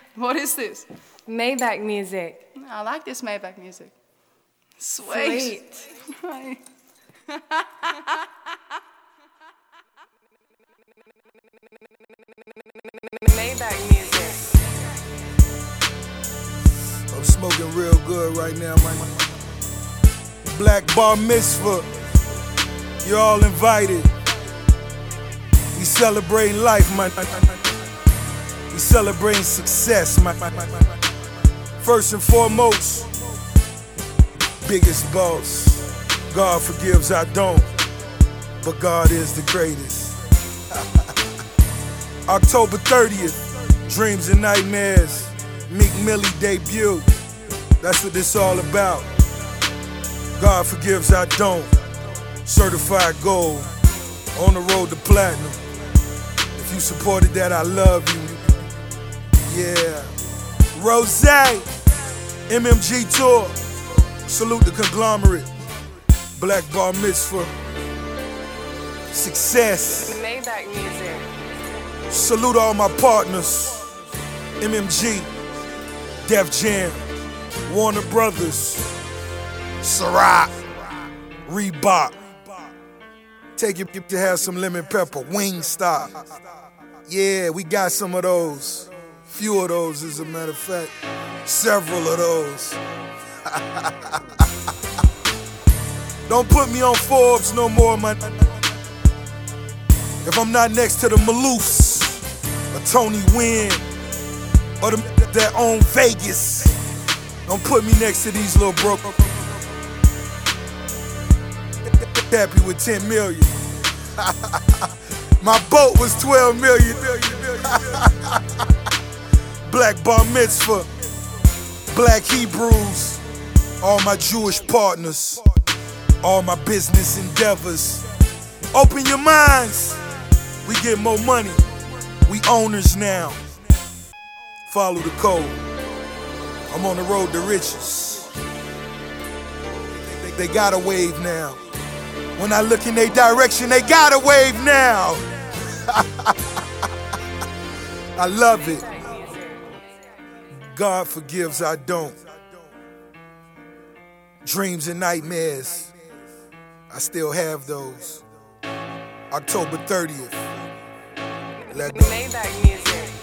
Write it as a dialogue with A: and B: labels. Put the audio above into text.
A: What is this?
B: Maybach music.
A: I like this Maybach music. Sweet.
B: Maybach music.
C: I'm smoking real good right now, man. Black bar mitzvah. You're all invited. We celebrating life, man. We celebrating success, man. First and foremost, biggest boss. God forgives, I don't, but God is the greatest. October 30th, Dreams and Nightmares, Meek Millie debut. That's what this all about. God forgives, I don't. Certified gold, on the road to platinum. If you supported that, I love you. Yeah. Rose, MMG Tour. Salute the conglomerate. Black bar mitzvah. Success.
B: Maybach music.
C: Salute all my partners. MMG, Def Jam, Warner Brothers, Ciroc, Reebok. Take it to have some lemon pepper, Wingstop. Yeah, we got some of those. Few of those, as a matter of fact. Several of those. Don't put me on Forbes no more, man. If I'm not next to the Maloofs, or Tony Wynn, or that own Vegas, don't put me next to these little broke. Happy with 10 million. My boat was 12 million. Black bar mitzvah, Black Hebrews, all my Jewish partners, all my business endeavors. Open your minds. We get more money. We owners now. Follow the code. I'm on the road to riches. They got a wave now. When I look in their direction, they got a wave now. I love it. God forgives, I don't. Dreams and nightmares, I still have those. October 30th. Let go.
B: Maybach music.